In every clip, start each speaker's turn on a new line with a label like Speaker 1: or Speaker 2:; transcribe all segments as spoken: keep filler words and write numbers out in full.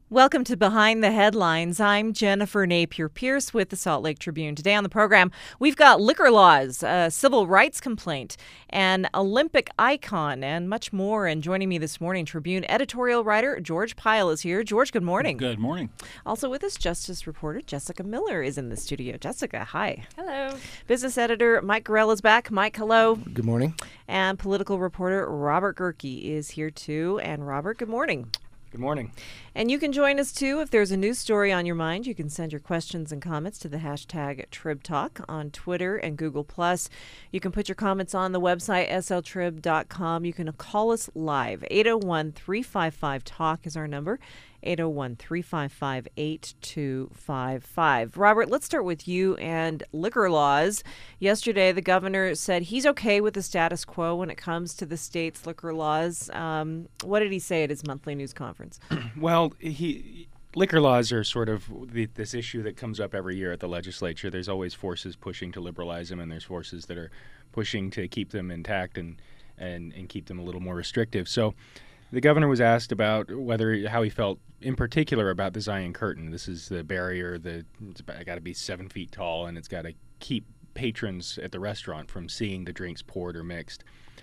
Speaker 1: Welcome to Behind the Headlines. I'm Jennifer Napier-Pierce with the Salt Lake Tribune. Today on the program, we've got liquor laws, a civil rights complaint, an Olympic icon, and much more. And joining me this morning, Tribune editorial writer George Pyle is here. George, good morning.
Speaker 2: Good morning.
Speaker 1: Also with us, Justice reporter Jessica Miller is in the studio. Jessica, hi.
Speaker 3: Hello.
Speaker 1: Business editor Mike Gorell is back. Mike, hello.
Speaker 4: Good morning.
Speaker 1: And political reporter Robert Gehrke is here too. And Robert, good morning.
Speaker 5: Good morning.
Speaker 1: And you can join us, too. If there's a news story on your mind, you can send your questions and comments to the hashtag TribTalk on Twitter and Google+. You can put your comments on the website, S L trib dot com. You can call us live. eight oh one, three five five, talk is our number. eight oh one, three five five, eight two five five. Robert, let's start with you and liquor laws. Yesterday, the governor said he's okay with the status quo when it comes to the state's liquor laws. Um, what did he say at his monthly news conference?
Speaker 5: Well, he liquor laws are sort of the, this issue that comes up every year at the legislature. There's always forces pushing to liberalize them, and there's forces that are pushing to keep them intact and, and, and keep them a little more restrictive. So the governor was asked about whether how he felt in particular about the Zion Curtain. This is the barrier that it's got to be seven feet tall, and it's got to keep patrons at the restaurant from seeing the drinks poured or mixed.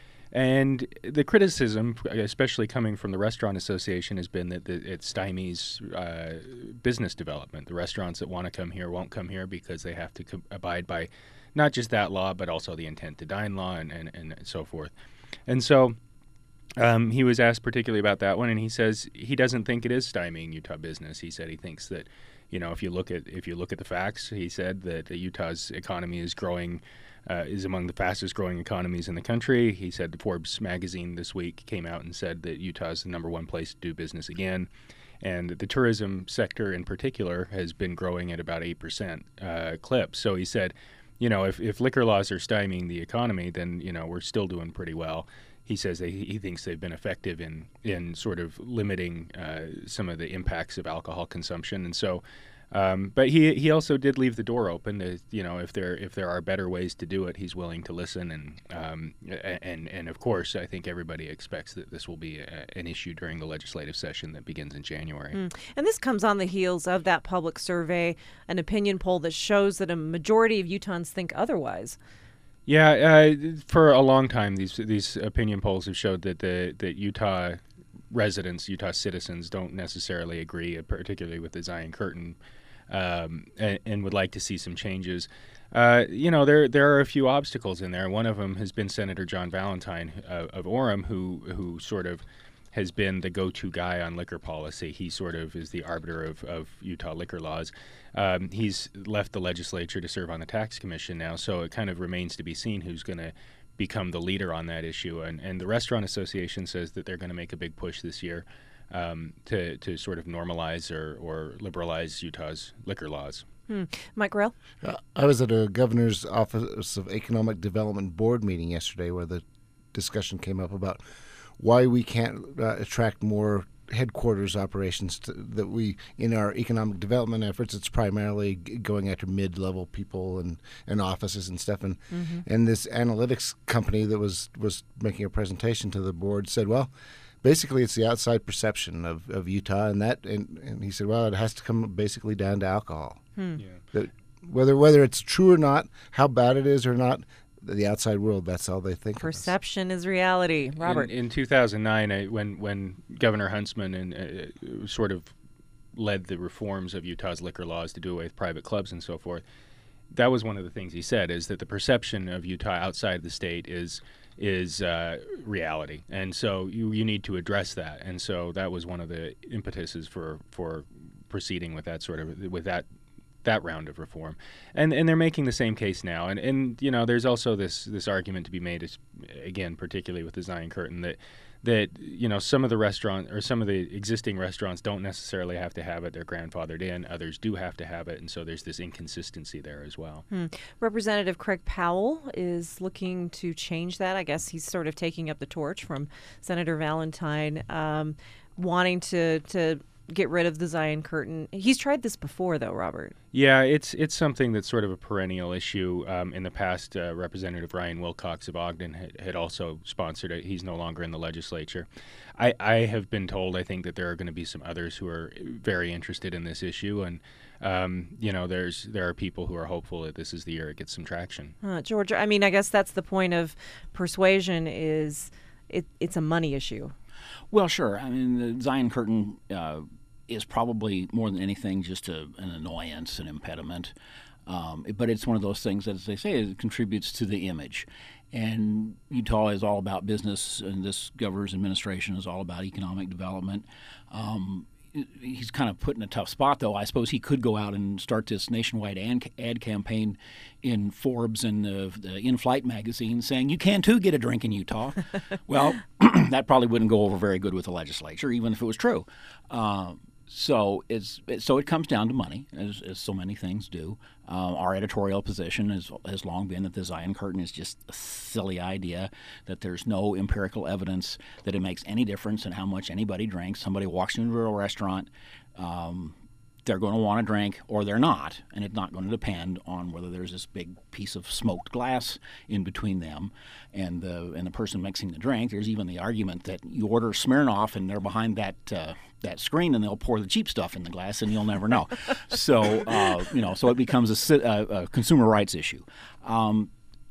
Speaker 5: And the criticism, especially coming from the Restaurant Association, has been that it stymies uh, business development. The restaurants that want to come here won't come here because they have to co- abide by not just that law, but also the intent to dine law and, and, and so forth. And so Um, he was asked particularly about that one, and he says he doesn't think it is stymieing Utah business. He said he thinks that, you know, if you look at if you look at the facts, he said that Utah's economy is growing, uh, is among the fastest growing economies in the country. He said the Forbes magazine this week came out and said that Utah is the number one place to do business again, and the tourism sector in particular has been growing at about eight percent uh, clip. So he said, you know, if if liquor laws are stymieing the economy, then you know we're still doing pretty well. He says that he thinks they've been effective in, in sort of limiting uh, some of the impacts of alcohol consumption, and so. Um, but he he also did leave the door open. To, you know, if there if there are better ways to do it, he's willing to listen. And um, and and of course, I think everybody expects that this will be a, an issue during the legislative session that begins in January.
Speaker 1: Mm. And this comes on the heels of that public survey, an opinion poll that shows that a majority of Utahns think otherwise.
Speaker 5: Yeah, uh, for a long time, these these opinion polls have showed that the that Utah residents, Utah citizens, don't necessarily agree, particularly with the Zion Curtain, um, and, and would like to see some changes. Uh, you know, there there are a few obstacles in there. One of them has been Senator John Valentine uh, of Orem, who who sort of has been the go-to guy on liquor policy. He sort of is the arbiter of, of Utah liquor laws. Um, he's left the legislature to serve on the tax commission now, so it kind of remains to be seen who's going to become the leader on that issue. And, and the Restaurant Association says that they're going to make a big push this year um, to, to sort of normalize or, or liberalize Utah's liquor laws.
Speaker 1: Hmm. Mike Gorell?
Speaker 4: Uh, I was at a governor's Office of Economic Development board meeting yesterday where the discussion came up about why we can't uh, attract more headquarters operations to, that we in our economic development efforts. It's primarily g- going after mid-level people and, and offices and stuff. And mm-hmm. and this analytics company that was was making a presentation to the board said, well, basically it's the outside perception of, of Utah, and that and, and he said, well, it has to come basically down to alcohol.
Speaker 1: Hmm.
Speaker 5: Yeah.
Speaker 4: That whether whether it's true or not, how bad it is or not, the outside world, that's all they think.
Speaker 1: Perception is reality. Robert.
Speaker 5: In, in two thousand nine, I, when when Governor Huntsman and uh, sort of led the reforms of Utah's liquor laws to do away with private clubs and so forth, that was one of the things he said, is that the perception of Utah outside the state is is uh, reality, and so you you need to address that. And so that was one of the impetuses for for proceeding with that sort of with that. that round of reform, and and they're making the same case now, and and you know there's also this this argument to be made, is, again particularly with the Zion Curtain, that that you know some of the restaurant or some of the existing restaurants don't necessarily have to have it, they're grandfathered in, others do have to have it, and so there's this inconsistency there as well.
Speaker 1: Hmm. Representative Craig Powell is looking to change that. I guess he's sort of taking up the torch from Senator Valentine, um, wanting to to get rid of the Zion curtain. He's tried this before, though, Robert.
Speaker 5: Yeah, it's it's something that's sort of a perennial issue. Um, in the past, uh, Representative Ryan Wilcox of Ogden had, had also sponsored it. He's no longer in the legislature. I, I have been told, I think, that there are going to be some others who are very interested in this issue, and um, you know, there's there are people who are hopeful that this is the year it gets some traction.
Speaker 1: Uh, Georgia, I mean, I guess that's the point of persuasion is it, it's a money issue.
Speaker 2: Well, sure. I mean, the Zion curtain uh, is probably more than anything just a, an annoyance, an impediment. Um, but it's one of those things that, as they say, it contributes to the image. And Utah is all about business, and this governor's administration is all about economic development. Um, he's kind of put in a tough spot, though. I suppose he could go out and start this nationwide ad, ad campaign in Forbes and the, the In-Flight magazine saying, you can, too, get a drink in Utah. Well, that probably wouldn't go over very good with the legislature, even if it was true. Uh, so it's so it comes down to money, as, as so many things do. Uh, our editorial position has, has long been that the Zion curtain is just a silly idea, that there's no empirical evidence that it makes any difference in how much anybody drinks. Somebody walks into a restaurant, um, they're going to want a drink or they're not, and it's not going to depend on whether there's this big piece of smoked glass in between them and the and the person mixing the drink. There's even the argument that you order Smirnoff and they're behind that uh, that screen and they'll pour the cheap stuff in the glass and you'll never know. so uh, you know, so it becomes a, a, a consumer rights issue. Um,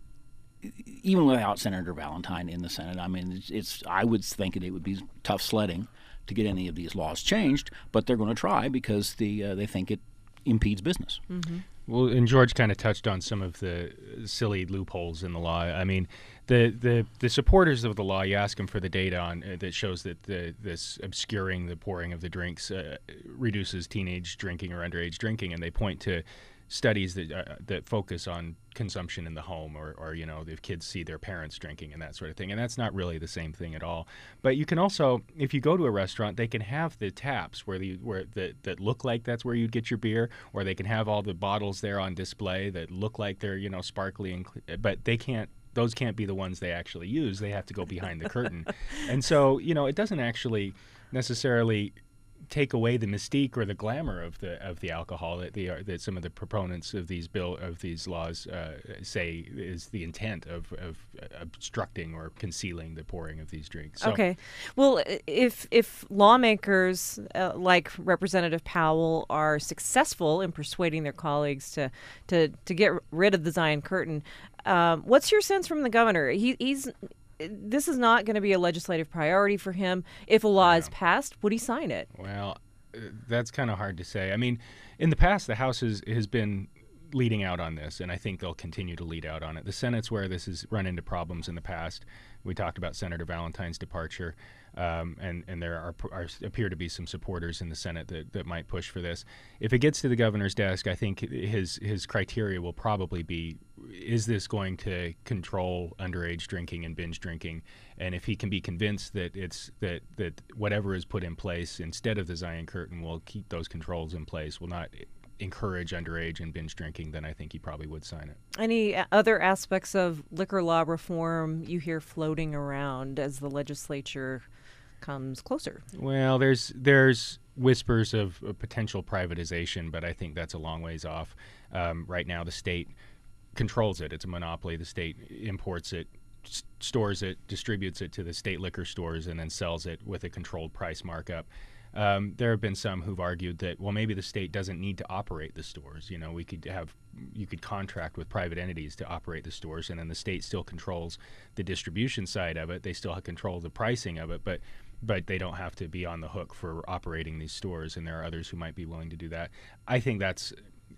Speaker 2: even without Senator Valentine in the Senate, I mean, it's, it's I would think that it would be tough sledding to get any of these laws changed, but they're going to try because the uh, they think it impedes business.
Speaker 1: Mm-hmm.
Speaker 5: Well, and George kind of touched on some of the silly loopholes in the law. I mean, the the, the supporters of the law, you ask them for the data on uh, that shows that the, this obscuring the pouring of the drinks uh, reduces teenage drinking or underage drinking, and they point to studies that uh, that focus on consumption in the home, or, or you know, if kids see their parents drinking and that sort of thing, and that's not really the same thing at all. But you can also, if you go to a restaurant, they can have the taps where the where that that look like that's where you'd get your beer, or they can have all the bottles there on display that look like they're, you know, sparkly, and cl- but they can't. Those can't be the ones they actually use. They have to go behind the curtain, and so, you know, it doesn't actually necessarily take away the mystique or the glamour of the of the alcohol that the that some of the proponents of these bill of these laws uh, say is the intent of, of obstructing or concealing the pouring of these drinks. So,
Speaker 1: okay, well, if if lawmakers uh, like Representative Powell are successful in persuading their colleagues to to to get rid of the Zion curtain, um, what's your sense from the governor? He, he's This is not going to be a legislative priority for him. If a law
Speaker 5: No.
Speaker 1: is passed, would he sign it?
Speaker 5: Well, uh, that's kind of hard to say. I mean, in the past, the House has, has been leading out on this, and I think they'll continue to lead out on it. The Senate's where this has run into problems in the past. We talked about Senator Valentine's departure, um, and, and there are, are appear to be some supporters in the Senate that, that might push for this. If it gets to the governor's desk, I think his his criteria will probably be, is this going to control underage drinking and binge drinking? And if he can be convinced that it's that, that whatever is put in place instead of the Zion curtain will keep those controls in place, will not encourage underage and binge drinking, then I think he probably would sign it.
Speaker 1: Any other aspects of liquor law reform you hear floating around as the legislature comes closer?
Speaker 5: Well, there's there's whispers of, of potential privatization, but I think that's a long ways off. Um, right now, the state controls it. It's a monopoly. The state imports it, s- stores it, distributes it to the state liquor stores, and then sells it with a controlled price markup. Um, there have been some who've argued that, well, maybe the state doesn't need to operate the stores. You know, we could have, you could contract with private entities to operate the stores, and then the state still controls the distribution side of it. They still control the pricing of it, but but they don't have to be on the hook for operating these stores, and there are others who might be willing to do that. I think that's,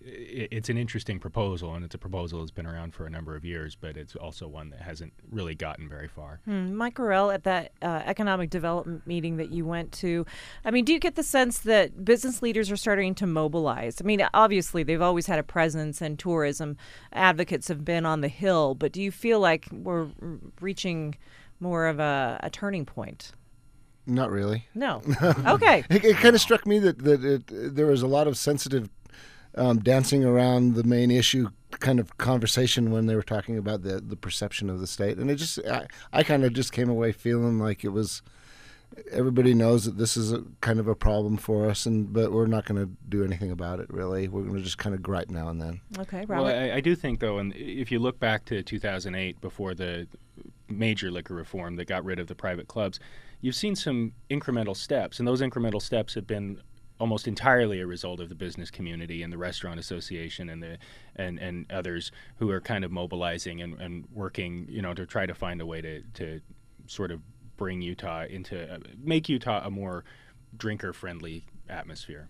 Speaker 5: it's an interesting proposal, and it's a proposal that's been around for a number of years, but it's also one that hasn't really gotten very far.
Speaker 1: Hmm. Mike Correll, at that uh, economic development meeting that you went to, I mean, do you get the sense that business leaders are starting to mobilize? I mean, obviously, they've always had a presence, and tourism advocates have been on the Hill, but do you feel like we're reaching more of a, a turning point?
Speaker 4: Not really.
Speaker 1: No. Okay.
Speaker 4: It, it kind of struck me that, that it, there was a lot of sensitive um, dancing around the main issue kind of conversation when they were talking about the, the perception of the state. And it just, I, I kind of just came away feeling like it was everybody knows that this is a, kind of a problem for us, and but we're not going to do anything about it, really. We're going to just kind of gripe now and then.
Speaker 1: Okay, Robert.
Speaker 5: Well, I, I do think, though, and if you look back to two thousand eight, before the major liquor reform that got rid of the private clubs, you've seen some incremental steps, and those incremental steps have been almost entirely a result of the business community and the restaurant association and the and, and others who are kind of mobilizing and, and working, you know, to try to find a way to, to sort of bring Utah into, uh, make Utah a more drinker-friendly atmosphere.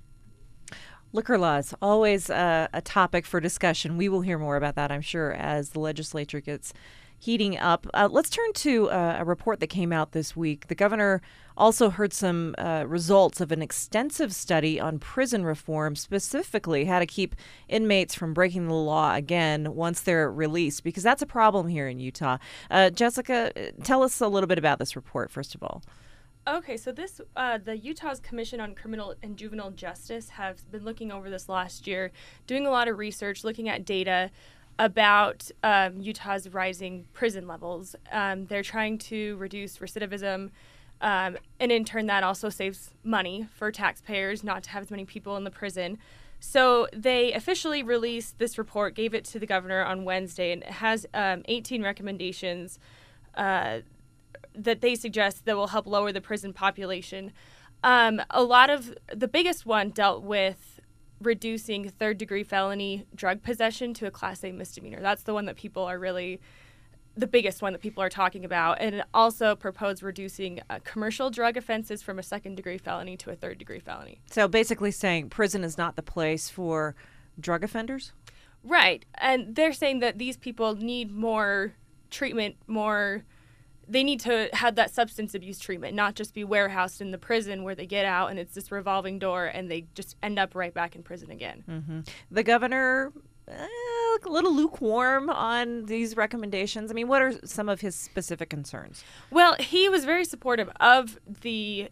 Speaker 1: Liquor laws, always uh, a topic for discussion. We will hear more about that, I'm sure, as the legislature gets heating up. Uh, let's turn to uh, a report that came out this week. The governor also heard some uh, results of an extensive study on prison reform, specifically how to keep inmates from breaking the law again once they're released, because that's a problem here in Utah. Uh, Jessica, tell us a little bit about this report, first of all.
Speaker 3: Okay, so this, uh, the Utah's Commission on Criminal and Juvenile Justice have been looking over this last year, doing a lot of research, looking at data about um, Utah's rising prison levels. Um, they're trying to reduce recidivism, um, and in turn that also saves money for taxpayers not to have as many people in the prison. So they officially released this report, gave it to the governor on Wednesday, and it has um, eighteen recommendations uh, that they suggest that will help lower the prison population. Um, a lot of, the biggest one dealt with reducing third-degree felony drug possession to a Class A misdemeanor. That's the one that people are really, the biggest one that people are talking about. And it also proposed reducing uh, commercial drug offenses from a second-degree felony to a third-degree felony.
Speaker 1: So basically saying prison is not the place for drug offenders?
Speaker 3: Right. And they're saying that these people need more treatment, more... They need to have that substance abuse treatment, not just be warehoused in the prison where they get out and it's this revolving door and they just end up right back in prison again.
Speaker 1: Mm-hmm. The governor, uh, a little lukewarm on these recommendations. I mean, what are some of his specific concerns?
Speaker 3: Well, he was very supportive of the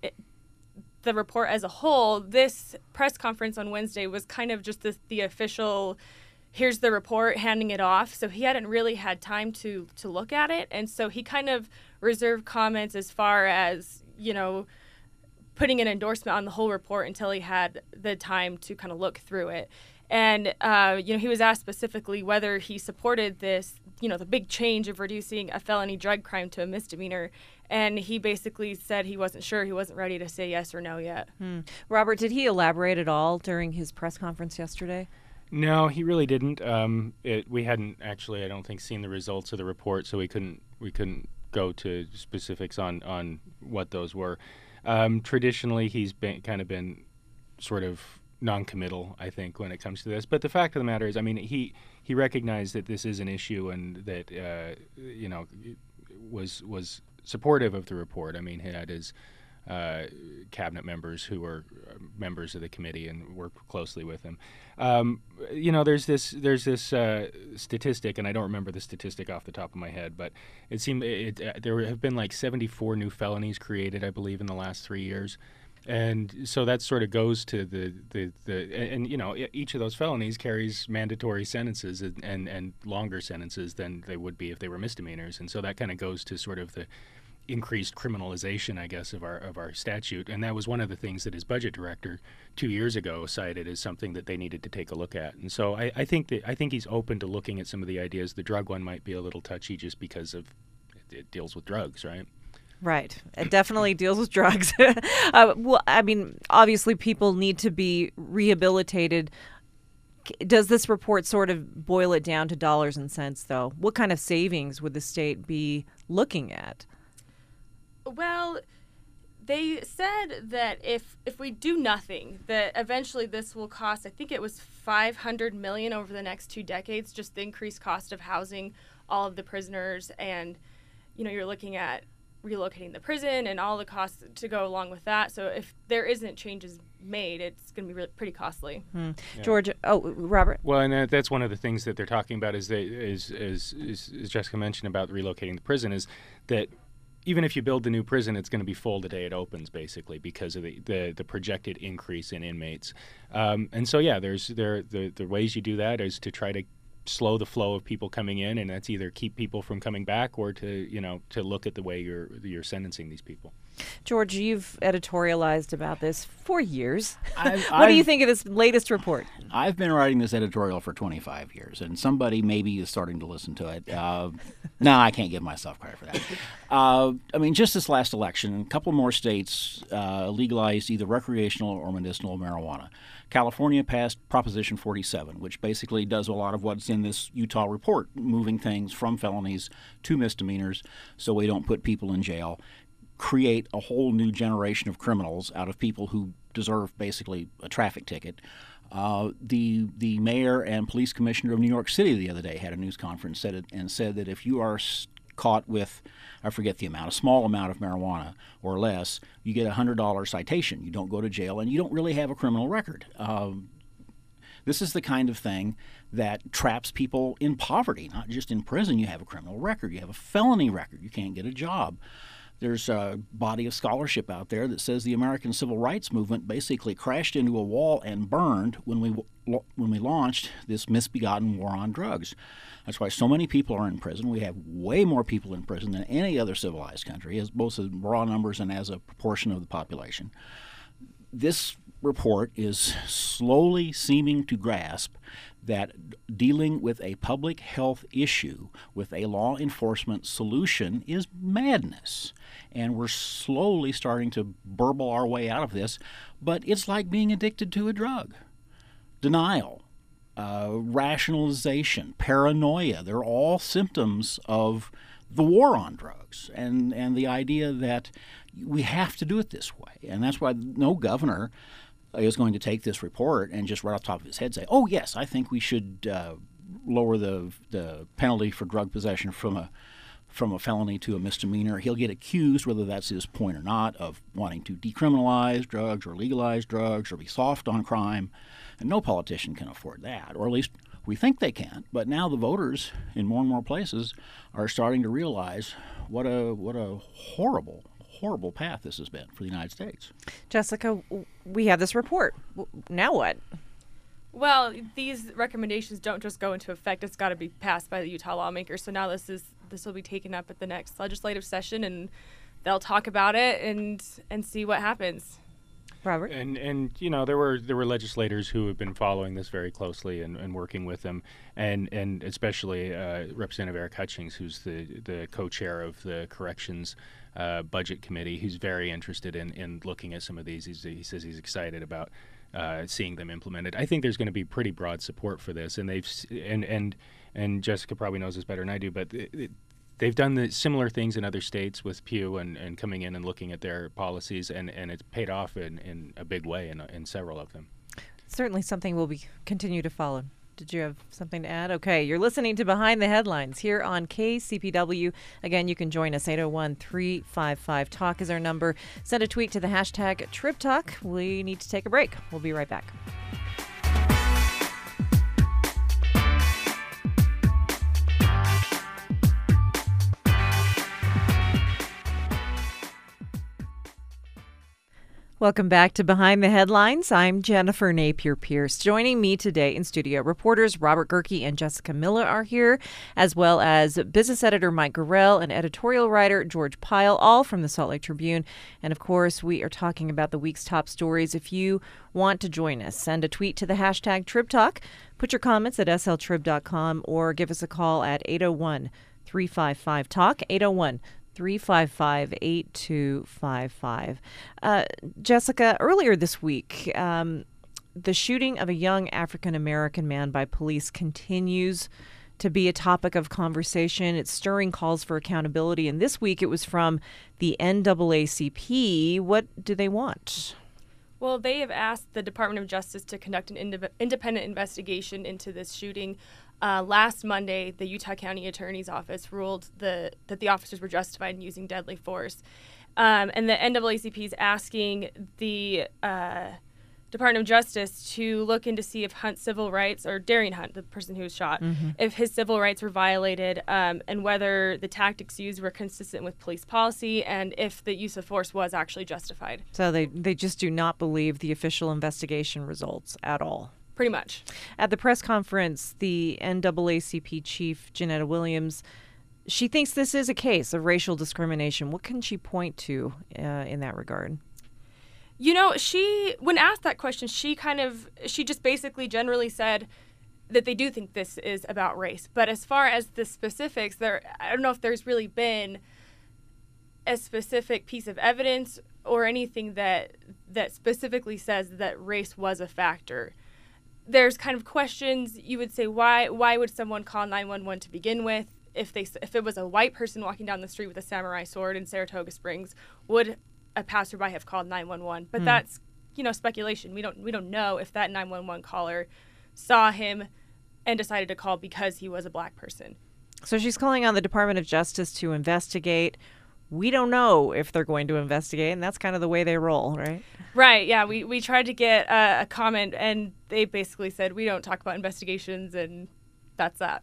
Speaker 3: the report as a whole. This press conference on Wednesday was kind of just the, the official... here's the report, handing it off. So he hadn't really had time to to look at it. And so he kind of reserved comments as far as, you know, putting an endorsement on the whole report until he had the time to kind of look through it. And, uh, you know, he was asked specifically whether he supported this, you know, the big change of reducing a felony drug crime to a misdemeanor. And he basically said he wasn't sure. He wasn't ready to say yes or no yet.
Speaker 1: Hmm. Robert, did he elaborate at all during his press conference yesterday?
Speaker 5: No, he really didn't. Um, it, we hadn't actually, I don't think, seen the results of the report, so we couldn't we couldn't go to specifics on, on what those were. Um, traditionally, he's been kind of been sort of non-committal, I think, when it comes to this. But the fact of the matter is, I mean, he he recognized that this is an issue and that uh, you know was was supportive of the report. I mean, he had his uh, cabinet members who were members of the committee and worked closely with him. Um, you know, there's this there's this uh, statistic, and I don't remember the statistic off the top of my head, but it seemed it, uh, there have been like seventy-four new felonies created, I believe, in the last three years. And so that sort of goes to the, the, the and, and, you know, each of those felonies carries mandatory sentences and, and, and longer sentences than they would be if they were misdemeanors. And so that kind of goes to sort of the increased criminalization, I guess, of our of our statute. And that was one of the things that his budget director two years ago cited as something that they needed to take a look at. And so I, I think that I think he's open to looking at some of the ideas. The drug one might be a little touchy just because of it, it deals with drugs, right?
Speaker 1: Right. It definitely deals with drugs. uh, well, I mean, obviously people need to be rehabilitated. Does this report sort of boil it down to dollars and cents, though? What kind of savings would the state be looking at?
Speaker 3: Well, they said that if if we do nothing, that eventually this will cost, I think it was five hundred million dollars over the next two decades, just the increased cost of housing all of the prisoners. And, you know, you're looking at relocating the prison and all the costs to go along with that. So if there isn't changes made, it's going to be really pretty costly.
Speaker 1: Hmm.
Speaker 5: Yeah.
Speaker 1: George, oh, Robert?
Speaker 5: Well, and that, that's one of the things that they're talking about is, they, is, is, is, as Jessica mentioned about relocating the prison, is that even if you build the new prison, it's going to be full the day it opens, basically, because of the, the, the projected increase in inmates. Um, and so, yeah, there's there the, the ways you do that is to try to slow the flow of people coming in, and that's either keep people from coming back or to, you know, to look at the way you're you're sentencing these people.
Speaker 1: George, you've editorialized about this for years.
Speaker 2: I've,
Speaker 1: what
Speaker 2: I've,
Speaker 1: do you think of this latest report?
Speaker 2: I've been writing this editorial for twenty-five years, and somebody maybe is starting to listen to it. Uh, no, I can't give myself credit for that. Uh, I mean, just this last election, a couple more states uh, legalized either recreational or medicinal marijuana. California passed Proposition forty-seven, which basically does a lot of what's in this Utah report, moving things from felonies to misdemeanors so we don't put people in jail, create a whole new generation of criminals out of people who deserve basically a traffic ticket. Uh, the the mayor and police commissioner of New York City the other day had a news conference said it, and said that if you are caught with, I forget the amount, a small amount of marijuana or less, you get a one hundred dollars citation. You don't go to jail, and you don't really have a criminal record. Um, this is the kind of thing that traps people in poverty, not just in prison. You have a criminal record. You have a felony record. You can't get a job. There's a body of scholarship out there that says the American Civil Rights Movement basically crashed into a wall and burned when we when we launched this misbegotten war on drugs. That's why so many people are in prison. We have way more people in prison than any other civilized country, as both as raw numbers and as a proportion of the population. This report is slowly seeming to grasp that dealing with a public health issue with a law enforcement solution is madness. And we're slowly starting to burble our way out of this, but it's like being addicted to a drug. Denial, uh, rationalization, paranoia, they're all symptoms of the war on drugs and, and the idea that we have to do it this way. And that's why no governor is going to take this report and just right off the top of his head say, oh, yes, I think we should uh, lower the the penalty for drug possession from a from a felony to a misdemeanor. He'll get accused, whether that's his point or not, of wanting to decriminalize drugs or legalize drugs or be soft on crime. And no politician can afford that, or at least we think they can. But now the voters in more and more places are starting to realize what a what a horrible horrible path this has been for the United States.
Speaker 1: Jessica, we have this report. Now what?
Speaker 3: Well, these recommendations don't just go into effect. It's got to be passed by the Utah lawmakers. So now this is this will be taken up at the next legislative session, and they'll talk about it and and see what happens.
Speaker 1: Robert?
Speaker 5: And and you know there were there were legislators who have been following this very closely and, and working with them, and and especially uh, Representative Eric Hutchings, who's the the co-chair of the Corrections uh, Budget Committee, who's very interested in, in looking at some of these. He's, he says he's excited about uh, seeing them implemented. I think there's going to be pretty broad support for this, and they've and and and Jessica probably knows this better than I do, but it, it, they've done the similar things in other states with Pew and, and coming in and looking at their policies, and, and it's paid off in, in a big way in, in several of them.
Speaker 1: Certainly something we'll be continue to follow. Did you have something to add? Okay, you're listening to Behind the Headlines here on K C P W. Again, you can join us. eight oh one, three five five, talk is our number. Send a tweet to the hashtag TribTalk. We need to take a break. We'll be right back. Welcome back to Behind the Headlines. I'm Jennifer Napier-Pierce. Joining me today in studio, reporters Robert Gehrke and Jessica Miller are here, as well as business editor Mike Gorell and editorial writer George Pyle, all from the Salt Lake Tribune. And of course, we are talking about the week's top stories. If you want to join us, send a tweet to the hashtag TribTalk, put your comments at S L trib dot com, or give us a call at eight oh one, three five five, talk, eight oh one, three five five, eight two five five. Uh, Jessica, earlier this week, um, the shooting of a young African-American man by police continues to be a topic of conversation. It's stirring calls for accountability. And this week it was from the N double A C P. What do they want?
Speaker 3: Well, they have asked the Department of Justice to conduct an ind- independent investigation into this shooting. Uh, last Monday, the Utah County Attorney's Office ruled the, that the officers were justified in using deadly force. Um, and the N double A C P is asking the uh, Department of Justice to look into see if Hunt's civil rights, or Darian Hunt, the person who was shot, mm-hmm. if his civil rights were violated, um, and whether the tactics used were consistent with police policy, and if the use of force was actually justified.
Speaker 1: So they, they just do not believe the official investigation results at all.
Speaker 3: Pretty much.
Speaker 1: At the press conference, the N double A C P chief, Janetta Williams, she thinks this is a case of racial discrimination. What can she point to uh, in that regard?
Speaker 3: You know, she, when asked that question, she kind of, she just basically generally said that they do think this is about race. But as far as the specifics, there, I don't know if there's really been a specific piece of evidence or anything that that specifically says that race was a factor. There's kind of questions. You would say, why why would someone call nine one one to begin with? If they if it was a white person walking down the street with a samurai sword in Saratoga Springs, would a passerby have called nine one one? But mm. that's, you know, speculation. We don't we don't know if that nine one one caller saw him and decided to call because he was a black person.
Speaker 1: So she's calling on the Department of Justice to investigate. We don't know if they're going to investigate, and that's kind of the way they roll, right?
Speaker 3: Right, yeah. We, we tried to get a, a comment, and they basically said, we don't talk about investigations, and that's that.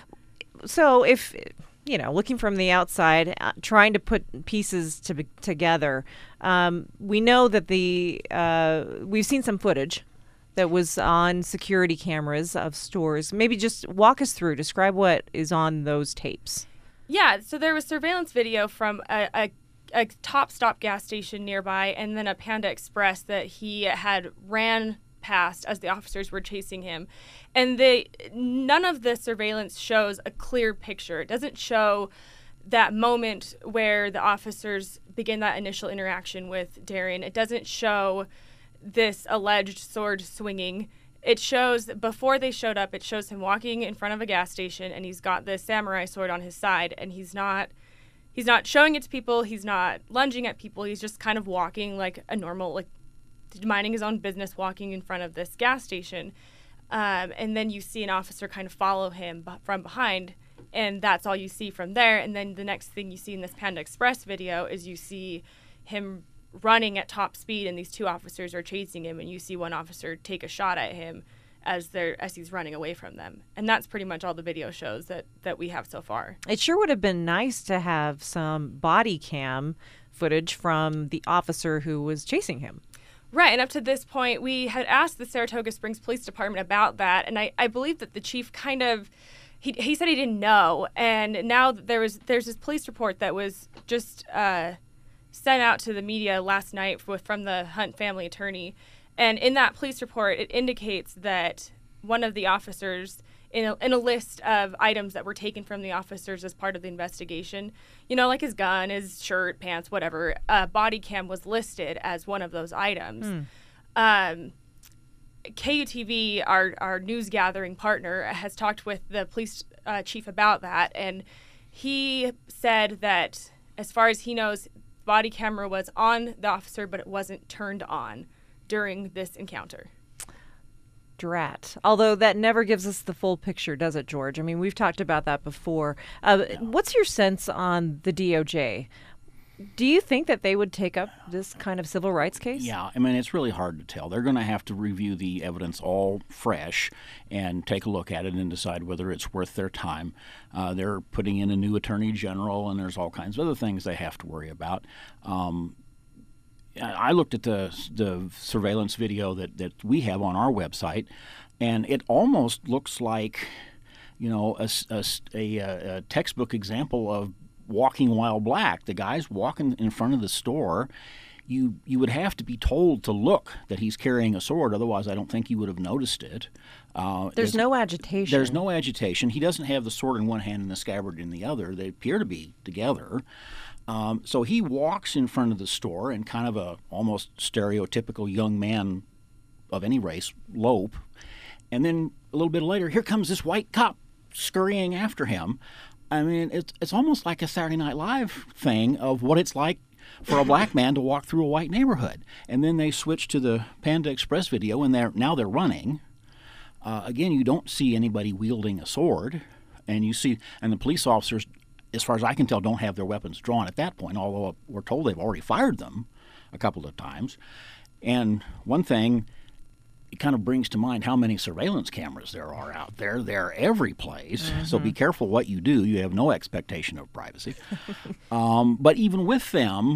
Speaker 1: So if, you know, looking from the outside, uh, trying to put pieces to, together, um, we know that the, uh, we've seen some footage that was on security cameras of stores. Maybe just walk us through, describe what is on those tapes.
Speaker 3: Yeah, so there was surveillance video from a, a, a Top Stop gas station nearby and then a Panda Express that he had ran past as the officers were chasing him. And they none of the surveillance shows a clear picture. It doesn't show that moment where the officers begin that initial interaction with Darian. It doesn't show this alleged sword swinging. It shows, before they showed up, it shows him walking in front of a gas station, and he's got the samurai sword on his side, and he's not he's not showing it to people, he's not lunging at people, he's just kind of walking like a normal, like minding his own business, walking in front of this gas station. Um, and then you see an officer kind of follow him b- from behind, and that's all you see from there. And then the next thing you see in this Panda Express video is you see him running at top speed, and these two officers are chasing him, and you see one officer take a shot at him as they're as he's running away from them. And that's pretty much all the video shows that that we have so far.
Speaker 1: It sure would have been nice to have some body cam footage from the officer who was chasing him.
Speaker 3: Right, and up to this point, we had asked the Saratoga Springs Police Department about that, and I, I believe that the chief kind of, he he said he didn't know, and now there was there's this police report that was just uh, sent out to the media last night with, from the Hunt family attorney. And in that police report, it indicates that one of the officers, in a, in a list of items that were taken from the officers as part of the investigation, you know, like his gun, his shirt, pants, whatever, a body cam was listed as one of those items. Mm. Um, K U T V, our, our news gathering partner, has talked with the police uh, chief about that. And he said that as far as he knows, body camera was on the officer, but it wasn't turned on during this encounter.
Speaker 1: Drat. Although that never gives us the full picture, does it, George? I mean, we've talked about that before. Uh, yeah. What's your sense on the D O J? Do you think that they would take up this kind of civil rights case?
Speaker 2: Yeah, I mean, it's really hard to tell. They're going to have to review the evidence all fresh and take a look at it and decide whether it's worth their time. Uh, they're putting in a new attorney general, and there's all kinds of other things they have to worry about. Um, I looked at the the surveillance video that, that we have on our website, and it almost looks like, you know, a, a, a, a textbook example of walking while black. The guy's walking in front of the store. You you would have to be told to look that he's carrying a sword. Otherwise, I don't think you would have noticed it. Uh,
Speaker 1: there's no agitation.
Speaker 2: There's no agitation. He doesn't have the sword in one hand and the scabbard in the other. They appear to be together. Um, so he walks in front of the store in kind of a almost stereotypical young man of any race lope. And then a little bit later, here comes this white cop scurrying after him. I mean, it's it's almost like a Saturday Night Live thing of what it's like for a black man to walk through a white neighborhood. And then they switch to the Panda Express video, and they're now they're running. Uh, again, you don't see anybody wielding a sword, and you see, and the police officers, as far as I can tell, don't have their weapons drawn at that point, although we're told they've already fired them a couple of times. And one thing, it kind of brings to mind how many surveillance cameras there are out there. They're every place, mm-hmm. So be careful what you do. You have no expectation of privacy. um, but even with them,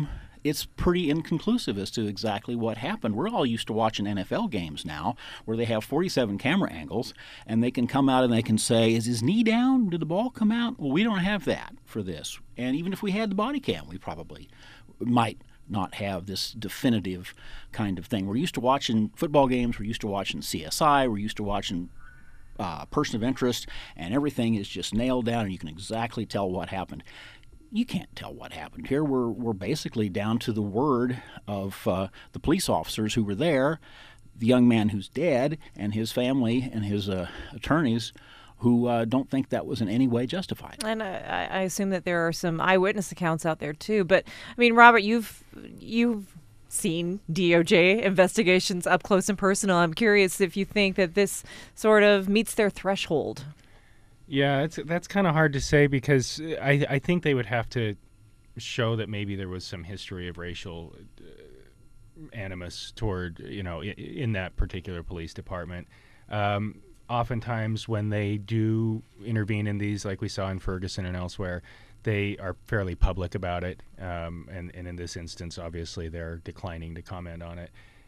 Speaker 2: it's pretty inconclusive as to exactly what happened. We're all used to watching N F L games now where they have forty-seven camera angles and they can come out and they can say, is his knee down? Did the ball come out? Well, we don't have that for this. And even if we had the body cam, we probably might not have this definitive kind of thing. We're used to watching football games. We're used to watching C S I. We're used to watching uh, Person of Interest, and everything is just nailed down and you can exactly tell what happened. You can't tell what happened here. We're we're basically down to the word of uh, the police officers who were there, the young man who's dead, and his family and his uh, attorneys who uh, don't think that was in any way justified.
Speaker 1: And I, I assume that there are some eyewitness accounts out there too. But I mean, Robert, you've you've seen D O J investigations up close and personal. I'm curious if you think that this sort of meets their threshold.
Speaker 5: Yeah, it's, that's kind of hard to say because I, I think they would have to show that maybe there was some history of racial uh, animus toward, you know, in, in that particular police department. Um, oftentimes when they do intervene in these, like we saw in Ferguson and elsewhere, they are fairly public about it. Um, and, and in this instance, obviously, they're declining to comment on it.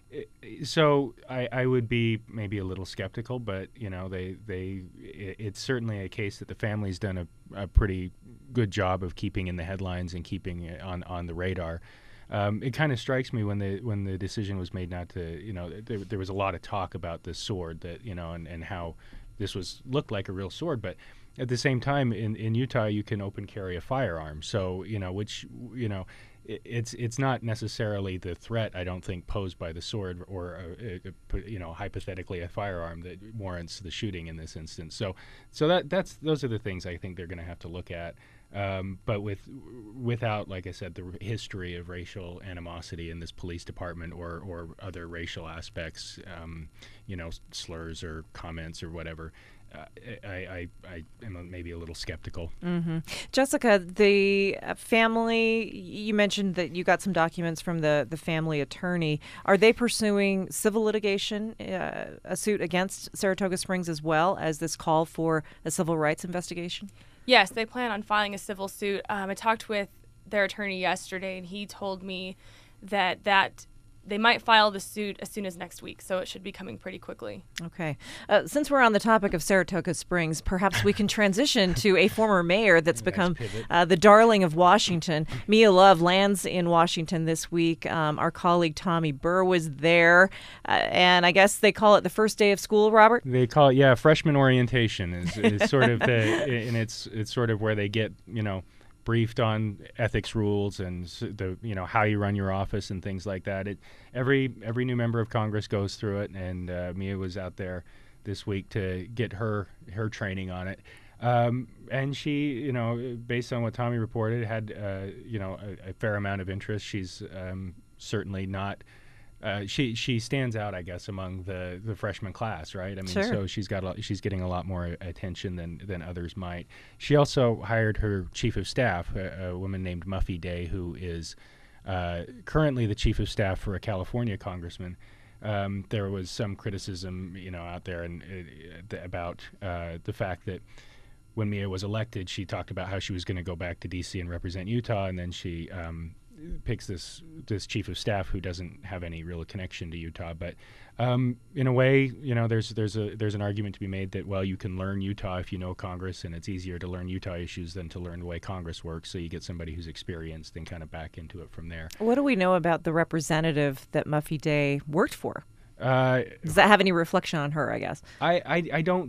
Speaker 5: So I, I would be maybe a little skeptical, but you know they they it, it's certainly a case that the family's done a, a pretty good job of keeping in the headlines and keeping it on, on the radar. Um, it kind of strikes me when the when the decision was made not to, you know, there, there was a lot of talk about this sword that, you know, and, and how this was looked like a real sword, but at the same time in, in Utah you can open carry a firearm, so you know which you know. It's it's not necessarily the threat, I don't think, posed by the sword or a, a, you know hypothetically a firearm that warrants the shooting in this instance. So so that that's those are the things I think they're going to have to look at. Um, but with without, like I said, the history of racial animosity in this police department or or other racial aspects, um, you know, slurs or comments or whatever. Uh, I, I, I am maybe a little skeptical.
Speaker 1: Mm-hmm. Jessica, the family, you mentioned that you got some documents from the, the family attorney. Are they pursuing civil litigation, uh, a suit against Saratoga Springs as well as this call for a civil rights investigation?
Speaker 3: Yes, they plan on filing a civil suit. Um, I talked with their attorney yesterday, and he told me that that they might file the suit as soon as next week, so it should be coming pretty quickly.
Speaker 1: Okay. Uh, since we're on the topic of Saratoga Springs, perhaps we can transition to a former mayor that's
Speaker 5: Nice
Speaker 1: become
Speaker 5: pivot.
Speaker 1: uh, the darling of Washington. Mia Love lands in Washington this week. Um, our colleague Tommy Burr was there, uh, and I guess they call it the first day of school, Robert?
Speaker 5: They call it, yeah, freshman orientation is, is sort of the, and it's it's sort of where they get, you know, briefed on ethics rules and the you know how you run your office and things like that. It every every new member of Congress goes through it, and uh, Mia was out there this week to get her her training on it. Um, and she, you know, based on what Tommy reported, had uh, you know a, a fair amount of interest. She's um, certainly not. Uh, she she stands out, I guess, among the, the freshman class, right? I mean,
Speaker 1: Sure.
Speaker 5: so she's got a lot, she's getting a lot more attention than, than others might. She also hired her chief of staff, a, a woman named Muffy Day, who is uh, currently the chief of staff for a California congressman. Um, there was some criticism, you know, out there and uh, about uh, the fact that when Mia was elected, she talked about how she was going to go back to D C and represent Utah, and then she um, picks this this chief of staff who doesn't have any real connection to Utah. But um, in a way, you know, there's there's a there's an argument to be made that, well, you can learn Utah if you know Congress, and it's easier to learn Utah issues than to learn the way Congress works. So you get somebody who's experienced and kind of back into it from there.
Speaker 1: What do we know about the representative that Muffy Day worked for?
Speaker 5: Uh,
Speaker 1: Does that have any reflection on her, I guess?
Speaker 5: I, I, I don't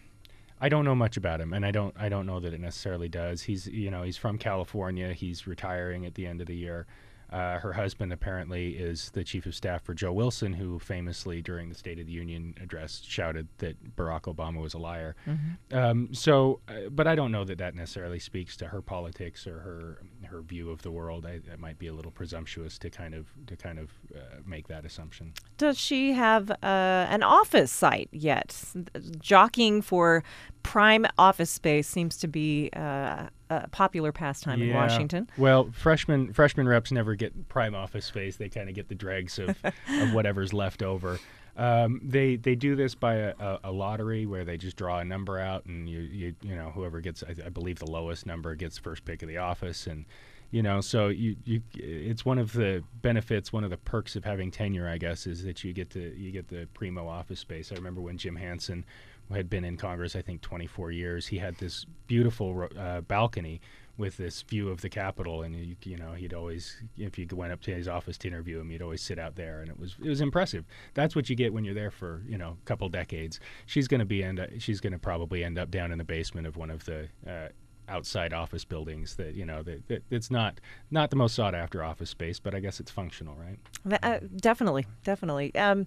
Speaker 5: I don't know much about him, and I don't I don't know that it necessarily does. He's you know he's from California. He's retiring at the end of the year. Uh, her husband apparently is the chief of staff for Joe Wilson, who famously during the State of the Union address shouted that Barack Obama was a liar. Mm-hmm. Um, so, uh, but I don't know that that necessarily speaks to her politics or her her view of the world. I, that might be a little presumptuous to kind of to kind of uh, make that assumption.
Speaker 1: Does she have uh, an office site yet? Jockeying for prime office space seems to be uh, a popular pastime in Washington.
Speaker 5: Well, freshman freshman reps never get prime office space. They kind of get the dregs of, of whatever's left over. Um, they they do this by a, a, a lottery where they just draw a number out, and you you you know whoever gets, I, I believe the lowest number gets first pick of the office, and You know, so you, you it's one of the benefits, one of the perks of having tenure, I guess, is that you get to you get the primo office space. I remember when Jim Hansen had been in Congress, I think twenty-four years. He had this beautiful uh, balcony with this view of the Capitol, and you, you know, he'd always, if you went up to his office to interview him, you'd always sit out there, and it was it was impressive. That's what you get when you're there for, you know, a couple decades. She's going to be end up, she's going to probably end up down in the basement of one of the uh, outside office buildings that, you know, that, that it's not not the most sought after office space, but I guess it's functional, right?
Speaker 1: Uh, definitely, definitely. Um,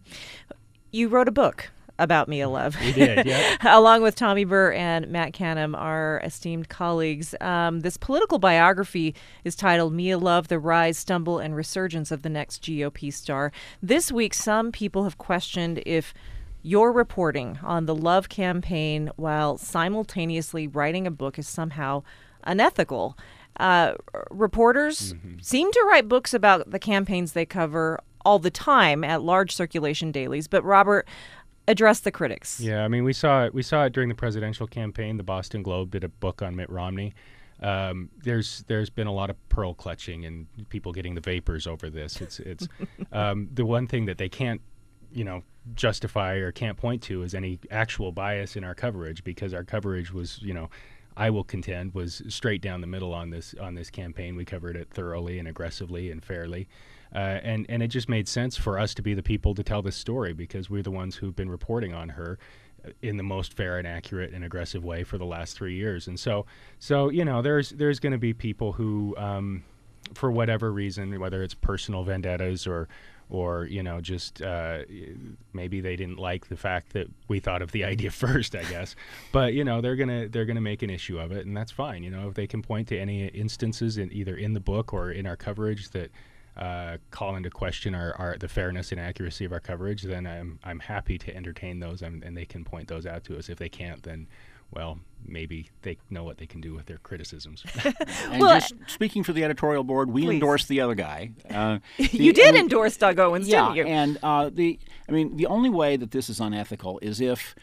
Speaker 1: you wrote a book about Mia Love.
Speaker 5: We did, yeah.
Speaker 1: Along with Tommy Burr and Matt Canham, our esteemed colleagues. Um, this political biography is titled Mia Love, The Rise, Stumble, and Resurgence of the Next G O P Star. This week, some people have questioned if your reporting on the Love campaign while simultaneously writing a book is somehow unethical. Uh, reporters mm-hmm. seem to write books about the campaigns they cover all the time at large circulation dailies. But Robert, address the critics.
Speaker 5: Yeah, I mean, we saw it. We saw it during the presidential campaign. The Boston Globe did a book on Mitt Romney. Um, there's there's been a lot of pearl clutching and people getting the vapors over this. It's it's um, the one thing that they can't, you know, justify or can't point to is any actual bias in our coverage, because our coverage was, you know, I will contend, was straight down the middle on this on this campaign. We covered it thoroughly and aggressively and fairly. Uh, and, and it just made sense for us to be the people to tell this story, because we're the ones who've been reporting on her in the most fair and accurate and aggressive way for the last three years. And so, so you know, there's there's going to be people who, um, for whatever reason, whether it's personal vendettas or, or you know, just uh, maybe they didn't like the fact that we thought of the idea first, I guess. But you know, they're gonna they're gonna make an issue of it, and that's fine. You know, if they can point to any instances in either in the book or in our coverage that Uh, call into question our, our the fairness and accuracy of our coverage, then I'm I'm happy to entertain those, and, and they can point those out to us. If they can't, then, well, maybe they know what they can do with their criticisms.
Speaker 2: And
Speaker 1: well,
Speaker 2: just speaking for the editorial board, we
Speaker 1: please.
Speaker 2: endorsed the other guy. Uh, the,
Speaker 1: you did
Speaker 2: I mean,
Speaker 1: endorse Doug Owens,
Speaker 2: yeah,
Speaker 1: didn't you?
Speaker 2: and uh, the I mean the only way that this is unethical is if,